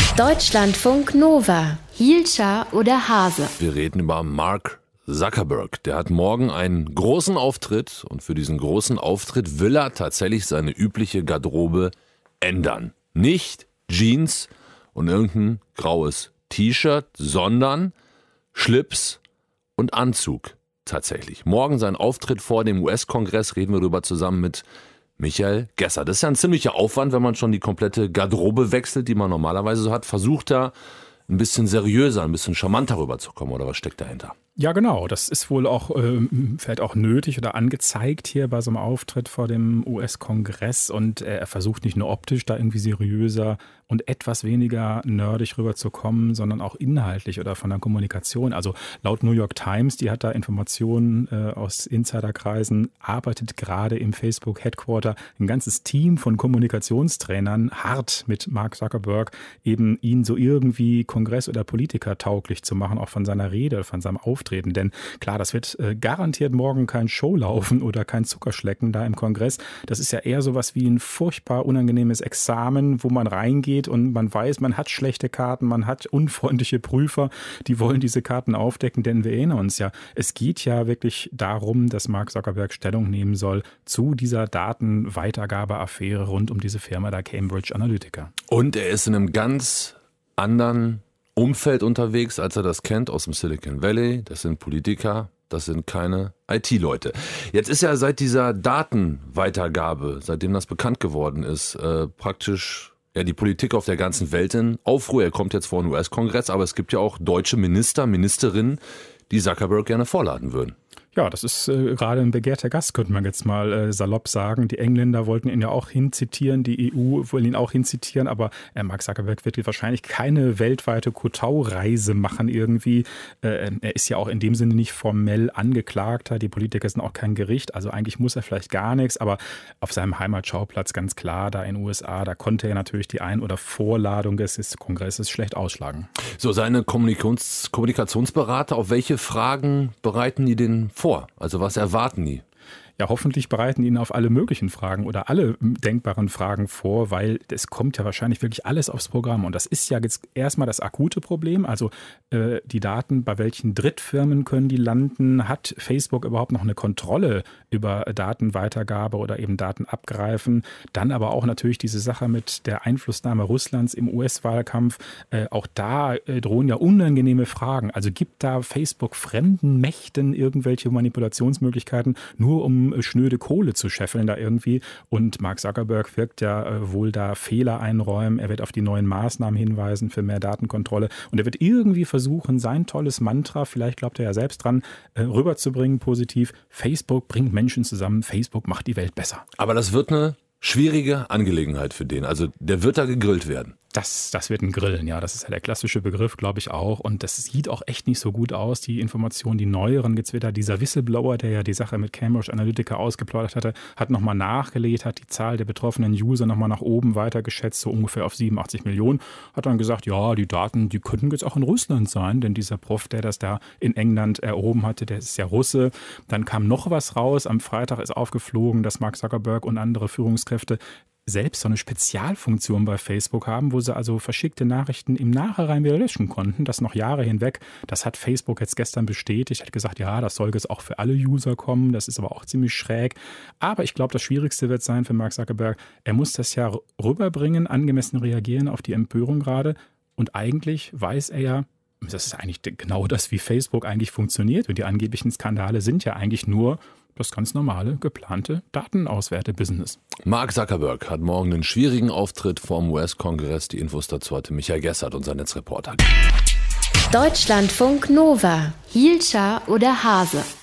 Deutschlandfunk Nova. Hielscher oder Hase? Wir reden über Mark Zuckerberg. Der hat morgen einen großen Auftritt und für diesen großen Auftritt will er tatsächlich seine übliche Garderobe ändern. Nicht Jeans und irgendein graues T-Shirt, sondern Schlips und Anzug tatsächlich. Morgen sein Auftritt vor dem US-Kongress, reden wir darüber zusammen mit Michael Gesser. Das ist ja ein ziemlicher Aufwand, wenn man schon die komplette Garderobe wechselt, die man normalerweise so hat. Versucht da ein bisschen seriöser, ein bisschen charmanter rüberzukommen, oder was steckt dahinter? Ja, genau. Das ist wohl auch vielleicht auch nötig oder angezeigt hier bei so einem Auftritt vor dem US-Kongress. Und er versucht nicht nur optisch da irgendwie seriöser und etwas weniger nerdig rüberzukommen, sondern auch inhaltlich oder von der Kommunikation. Also laut New York Times, die hat da Informationen aus Insiderkreisen, arbeitet gerade im Facebook-Headquarter ein ganzes Team von Kommunikationstrainern hart mit Mark Zuckerberg, eben ihn so irgendwie Kongress- oder Politiker tauglich zu machen, auch von seiner Rede, von seinem Auftreten. Denn klar, das wird garantiert morgen kein Showlaufen oder kein Zuckerschlecken da im Kongress. Das ist ja eher sowas wie ein furchtbar unangenehmes Examen, wo man reingeht und man weiß, man hat schlechte Karten, man hat unfreundliche Prüfer, die wollen diese Karten aufdecken, denn wir erinnern uns ja, es geht ja wirklich darum, dass Mark Zuckerberg Stellung nehmen soll zu dieser Datenweitergabeaffäre rund um diese Firma der Cambridge Analytica. Und er ist in einem ganz anderen Umfeld unterwegs, als er das kennt aus dem Silicon Valley. Das sind Politiker, das sind keine IT-Leute. Jetzt ist ja seit dieser Datenweitergabe, seitdem das bekannt geworden ist, praktisch die Politik auf der ganzen Welt in Aufruhr. Er kommt jetzt vor den US-Kongress, aber es gibt ja auch deutsche Minister, Ministerinnen, die Zuckerberg gerne vorladen würden. Ja, das ist gerade ein begehrter Gast, könnte man jetzt mal salopp sagen. Die Engländer wollten ihn ja auch hinzitieren, die EU wollen ihn auch hinzitieren, aber Mark Zuckerberg wird wahrscheinlich keine weltweite Kotau-Reise machen irgendwie. Er ist ja auch in dem Sinne nicht formell Angeklagter, die Politiker sind auch kein Gericht, also eigentlich muss er vielleicht gar nichts, aber auf seinem Heimatschauplatz ganz klar, da in den USA, da konnte er natürlich die Ein- oder Vorladung des Kongresses schlecht ausschlagen. So, seine Kommunikationsberater, auf welche Fragen bereiten die den vor? Also was erwarten die? Ja, hoffentlich bereiten Ihnen auf alle möglichen Fragen oder alle denkbaren Fragen vor, weil es kommt ja wahrscheinlich wirklich alles aufs Programm. Und das ist ja jetzt erstmal das akute Problem. Also die Daten, bei welchen Drittfirmen können die landen? Hat Facebook überhaupt noch eine Kontrolle über Datenweitergabe oder eben Datenabgreifen? Dann aber auch natürlich diese Sache mit der Einflussnahme Russlands im US-Wahlkampf. Auch da drohen ja unangenehme Fragen. Also gibt da Facebook fremden Mächten irgendwelche Manipulationsmöglichkeiten, nur um schnöde Kohle zu scheffeln da irgendwie. Und Mark Zuckerberg wirkt ja wohl da Fehler einräumen. Er wird auf die neuen Maßnahmen hinweisen für mehr Datenkontrolle. Und er wird irgendwie versuchen, sein tolles Mantra, vielleicht glaubt er ja selbst dran, rüberzubringen, positiv. Facebook bringt Menschen zusammen. Facebook macht die Welt besser. Aber das wird eine schwierige Angelegenheit für den. Also der wird da gegrillt werden. Das wird ein Grillen, ja. Das ist ja der klassische Begriff, glaube ich auch. Und das sieht auch echt nicht so gut aus. Die Informationen, die neueren Gezwitter, dieser Whistleblower, der ja die Sache mit Cambridge Analytica ausgeplaudert hatte, hat nochmal nachgelegt, hat die Zahl der betroffenen User nochmal nach oben weitergeschätzt, so ungefähr auf 87 Millionen. Hat dann gesagt, ja, die Daten, die könnten jetzt auch in Russland sein, denn dieser Prof, der das da in England erhoben hatte, der ist ja Russe. Dann kam noch was raus. Am Freitag ist aufgeflogen, dass Mark Zuckerberg und andere Führungskräfte selbst so eine Spezialfunktion bei Facebook haben, wo sie also verschickte Nachrichten im Nachhinein wieder löschen konnten, das noch Jahre hinweg. Das hat Facebook jetzt gestern bestätigt, hat gesagt, ja, das soll jetzt auch für alle User kommen, das ist aber auch ziemlich schräg. Aber ich glaube, das Schwierigste wird sein für Mark Zuckerberg, er muss das ja rüberbringen, angemessen reagieren auf die Empörung gerade. Und eigentlich weiß er ja, das ist eigentlich genau das, wie Facebook eigentlich funktioniert. Und die angeblichen Skandale sind ja eigentlich nur das ganz normale, geplante Datenauswerte-Business. Mark Zuckerberg hat morgen einen schwierigen Auftritt vor dem US-Kongress. Die Infos dazu hatte Michael Gessert, unser Netzreporter. Deutschlandfunk Nova. Hielscher oder Hase?